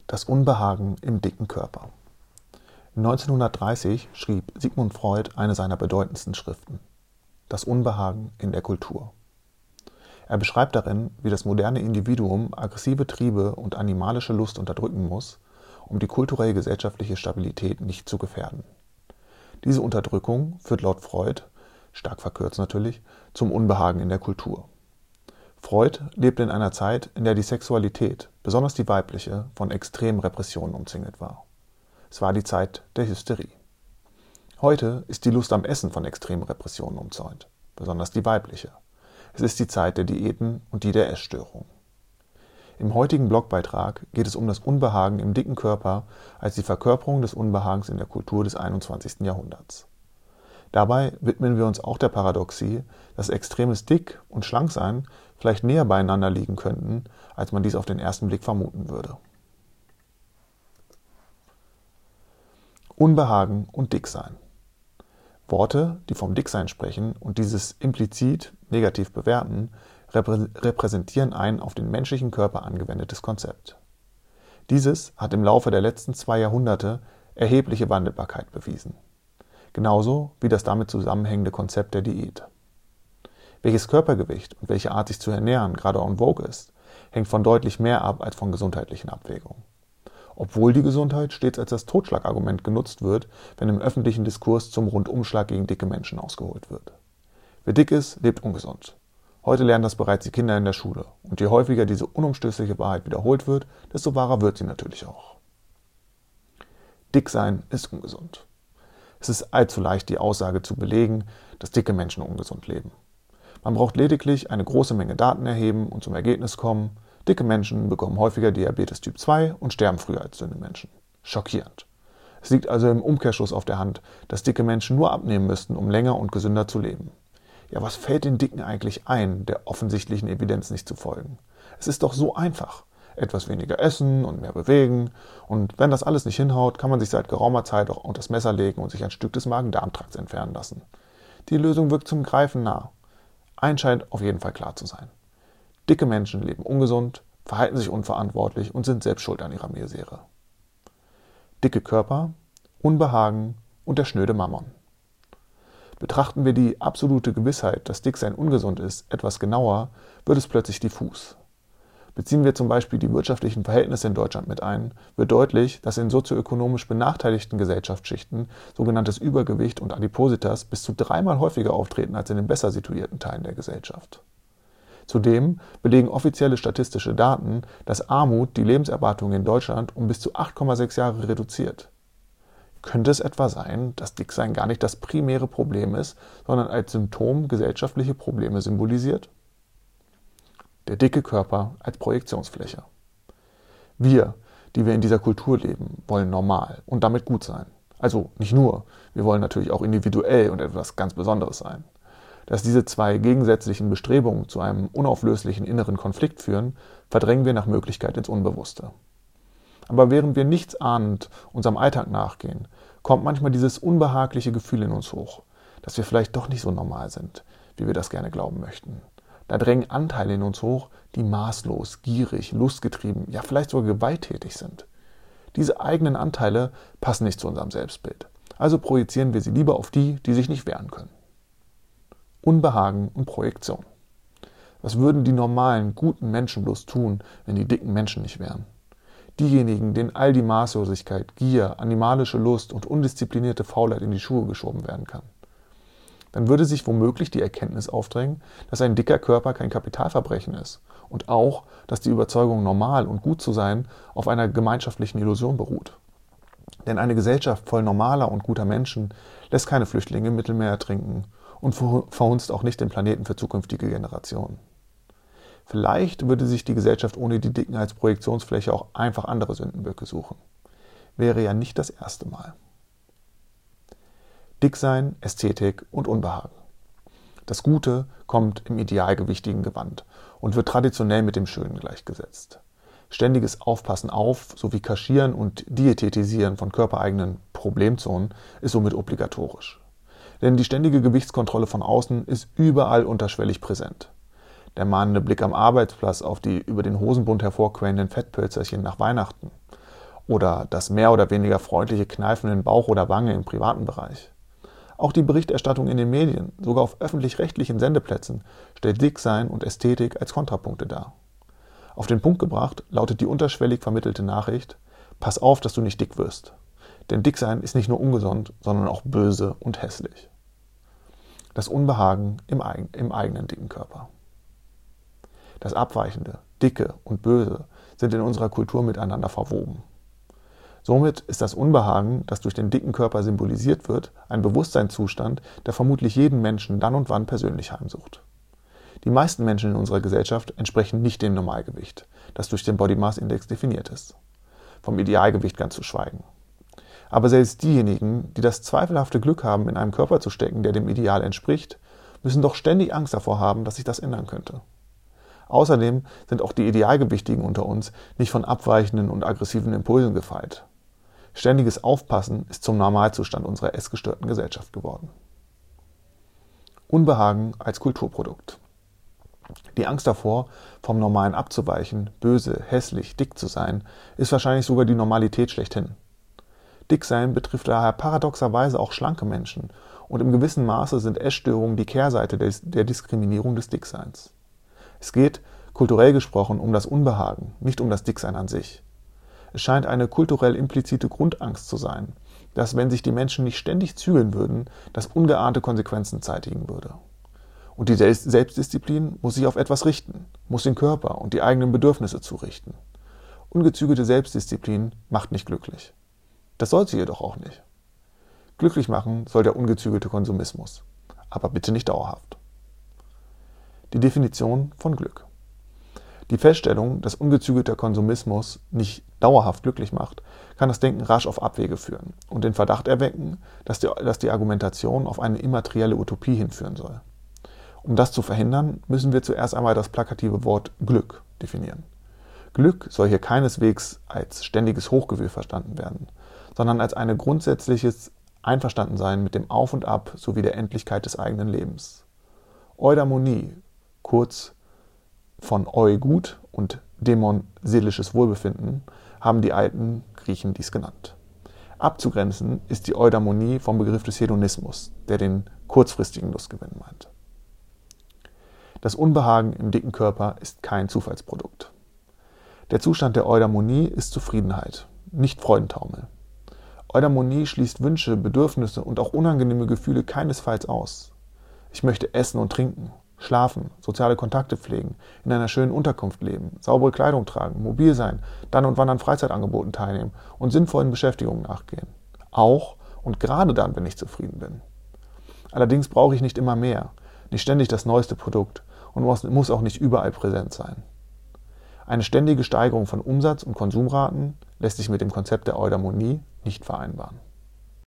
Das Unbehagen im dicken Körper. 1930 schrieb Sigmund Freud eine seiner bedeutendsten Schriften: Das Unbehagen in der Kultur. Er beschreibt darin, wie das moderne Individuum aggressive Triebe und animalische Lust unterdrücken muss, um die kulturell-gesellschaftliche Stabilität nicht zu gefährden. Diese Unterdrückung führt laut Freud, stark verkürzt natürlich, zum Unbehagen in der Kultur. Freud lebte in einer Zeit, in der die Sexualität, besonders die weibliche, von extremen Repressionen umzingelt war. Es war die Zeit der Hysterie. Heute ist die Lust am Essen von extremen Repressionen umzäunt, besonders die weibliche. Es ist die Zeit der Diäten und die der Essstörung. Im heutigen Blogbeitrag geht es um das Unbehagen im dicken Körper als die Verkörperung des Unbehagens in der Kultur des 21. Jahrhunderts. Dabei widmen wir uns auch der Paradoxie, dass extremes Dick- und Schlanksein vielleicht näher beieinander liegen könnten, als man dies auf den ersten Blick vermuten würde. Unbehagen und Dicksein. Worte, die vom Dicksein sprechen und dieses implizit negativ bewerten, repräsentieren ein auf den menschlichen Körper angewendetes Konzept. Dieses hat im Laufe der letzten 2 Jahrhunderte erhebliche Wandelbarkeit bewiesen. Genauso wie das damit zusammenhängende Konzept der Diät. Welches Körpergewicht und welche Art sich zu ernähren gerade en vogue ist, hängt von deutlich mehr ab als von gesundheitlichen Abwägungen. Obwohl die Gesundheit stets als das Totschlagargument genutzt wird, wenn im öffentlichen Diskurs zum Rundumschlag gegen dicke Menschen ausgeholt wird. Wer dick ist, lebt ungesund. Heute lernen das bereits die Kinder in der Schule. Und je häufiger diese unumstößliche Wahrheit wiederholt wird, desto wahrer wird sie natürlich auch. Dicksein ist ungesund. Es ist allzu leicht, die Aussage zu belegen, dass dicke Menschen ungesund leben. Man braucht lediglich eine große Menge Daten erheben und zum Ergebnis kommen: Dicke Menschen bekommen häufiger Diabetes Typ 2 und sterben früher als dünne Menschen. Schockierend. Es liegt also im Umkehrschluss auf der Hand, dass dicke Menschen nur abnehmen müssten, um länger und gesünder zu leben. Ja, was fällt den Dicken eigentlich ein, der offensichtlichen Evidenz nicht zu folgen? Es ist doch so einfach. Etwas weniger essen und mehr bewegen. Und wenn das alles nicht hinhaut, kann man sich seit geraumer Zeit auch unter das Messer legen und sich ein Stück des Magen-Darm-Trakts entfernen lassen. Die Lösung wirkt zum Greifen nah. Eins scheint auf jeden Fall klar zu sein: Dicke Menschen leben ungesund, verhalten sich unverantwortlich und sind selbst schuld an ihrer Misere. Dicke Körper, Unbehagen und der schnöde Mammon. Betrachten wir die absolute Gewissheit, dass Dicksein ungesund ist, etwas genauer, wird es plötzlich diffus. Beziehen wir zum Beispiel die wirtschaftlichen Verhältnisse in Deutschland mit ein, wird deutlich, dass in sozioökonomisch benachteiligten Gesellschaftsschichten sogenanntes Übergewicht und Adipositas bis zu 3-mal häufiger auftreten als in den besser situierten Teilen der Gesellschaft. Zudem belegen offizielle statistische Daten, dass Armut die Lebenserwartung in Deutschland um bis zu 8,6 Jahre reduziert. Könnte es etwa sein, dass Dicksein gar nicht das primäre Problem ist, sondern als Symptom gesellschaftliche Probleme symbolisiert? Der dicke Körper als Projektionsfläche. Wir, die wir in dieser Kultur leben, wollen normal und damit gut sein. Also nicht nur, wir wollen natürlich auch individuell und etwas ganz Besonderes sein. Dass diese 2 gegensätzlichen Bestrebungen zu einem unauflöslichen inneren Konflikt führen, verdrängen wir nach Möglichkeit ins Unbewusste. Aber während wir nichtsahnend unserem Alltag nachgehen, kommt manchmal dieses unbehagliche Gefühl in uns hoch, dass wir vielleicht doch nicht so normal sind, wie wir das gerne glauben möchten. Da drängen Anteile in uns hoch, die maßlos, gierig, lustgetrieben, ja vielleicht sogar gewalttätig sind. Diese eigenen Anteile passen nicht zu unserem Selbstbild. Also projizieren wir sie lieber auf die, die sich nicht wehren können. Unbehagen und Projektion. Was würden die normalen, guten Menschen bloß tun, wenn die dicken Menschen nicht wären? Diejenigen, denen all die Maßlosigkeit, Gier, animalische Lust und undisziplinierte Faulheit in die Schuhe geschoben werden kann. Dann würde sich womöglich die Erkenntnis aufdrängen, dass ein dicker Körper kein Kapitalverbrechen ist und auch, dass die Überzeugung, normal und gut zu sein, auf einer gemeinschaftlichen Illusion beruht. Denn eine Gesellschaft voll normaler und guter Menschen lässt keine Flüchtlinge im Mittelmeer ertrinken und verhunzt auch nicht den Planeten für zukünftige Generationen. Vielleicht würde sich die Gesellschaft ohne die Dicken als Projektionsfläche auch einfach andere Sündenböcke suchen. Wäre ja nicht das erste Mal. Dicksein, Ästhetik und Unbehagen. Das Gute kommt im idealgewichtigen Gewand und wird traditionell mit dem Schönen gleichgesetzt. Ständiges Aufpassen auf sowie Kaschieren und Diätetisieren von körpereigenen Problemzonen ist somit obligatorisch. Denn die ständige Gewichtskontrolle von außen ist überall unterschwellig präsent. Der mahnende Blick am Arbeitsplatz auf die über den Hosenbund hervorquellenden Fettpölzerchen nach Weihnachten oder das mehr oder weniger freundliche Kneifen in Bauch oder Wange im privaten Bereich. Auch die Berichterstattung in den Medien, sogar auf öffentlich-rechtlichen Sendeplätzen, stellt Dicksein und Ästhetik als Kontrapunkte dar. Auf den Punkt gebracht lautet die unterschwellig vermittelte Nachricht: Pass auf, dass du nicht dick wirst. Denn Dicksein ist nicht nur ungesund, sondern auch böse und hässlich. Das Unbehagen im eigenen dicken Körper. Das Abweichende, Dicke und Böse sind in unserer Kultur miteinander verwoben. Somit ist das Unbehagen, das durch den dicken Körper symbolisiert wird, ein Bewusstseinszustand, der vermutlich jeden Menschen dann und wann persönlich heimsucht. Die meisten Menschen in unserer Gesellschaft entsprechen nicht dem Normalgewicht, das durch den Body Mass Index definiert ist. Vom Idealgewicht ganz zu schweigen. Aber selbst diejenigen, die das zweifelhafte Glück haben, in einem Körper zu stecken, der dem Ideal entspricht, müssen doch ständig Angst davor haben, dass sich das ändern könnte. Außerdem sind auch die Idealgewichtigen unter uns nicht von abweichenden und aggressiven Impulsen gefeit. Ständiges Aufpassen ist zum Normalzustand unserer essgestörten Gesellschaft geworden. Unbehagen als Kulturprodukt. Die Angst davor, vom Normalen abzuweichen, böse, hässlich, dick zu sein, ist wahrscheinlich sogar die Normalität schlechthin. Dicksein betrifft daher paradoxerweise auch schlanke Menschen und im gewissen Maße sind Essstörungen die Kehrseite der Diskriminierung des Dickseins. Es geht, kulturell gesprochen, um das Unbehagen, nicht um das Dicksein an sich. Es scheint eine kulturell implizite Grundangst zu sein, dass, wenn sich die Menschen nicht ständig zügeln würden, das ungeahnte Konsequenzen zeitigen würde. Und die Selbstdisziplin muss sich auf etwas richten, muss den Körper und die eigenen Bedürfnisse zurichten. Ungezügelte Selbstdisziplin macht nicht glücklich. Das soll sie jedoch auch nicht. Glücklich machen soll der ungezügelte Konsumismus, aber bitte nicht dauerhaft. Die Definition von Glück. Die Feststellung, dass ungezügelter Konsumismus nicht dauerhaft glücklich macht, kann das Denken rasch auf Abwege führen und den Verdacht erwecken, dass die Argumentation auf eine immaterielle Utopie hinführen soll. Um das zu verhindern, müssen wir zuerst einmal das plakative Wort Glück definieren. Glück soll hier keineswegs als ständiges Hochgefühl verstanden werden, sondern als ein grundsätzliches Einverstandensein mit dem Auf und Ab sowie der Endlichkeit des eigenen Lebens. Eudaimonie, kurz von Eu gut und Dämon seelisches Wohlbefinden, haben die alten Griechen dies genannt. Abzugrenzen ist die Eudaimonie vom Begriff des Hedonismus, der den kurzfristigen Lustgewinn meint. Das Unbehagen im dicken Körper ist kein Zufallsprodukt. Der Zustand der Eudaimonie ist Zufriedenheit, nicht Freudentaumel. Eudaimonie schließt Wünsche, Bedürfnisse und auch unangenehme Gefühle keinesfalls aus. Ich möchte essen und trinken, schlafen, soziale Kontakte pflegen, in einer schönen Unterkunft leben, saubere Kleidung tragen, mobil sein, dann und wann an Freizeitangeboten teilnehmen und sinnvollen Beschäftigungen nachgehen. Auch und gerade dann, wenn ich zufrieden bin. Allerdings brauche ich nicht immer mehr, nicht ständig das neueste Produkt und muss auch nicht überall präsent sein. Eine ständige Steigerung von Umsatz- und Konsumraten lässt sich mit dem Konzept der Eudaimonie nicht vereinbaren.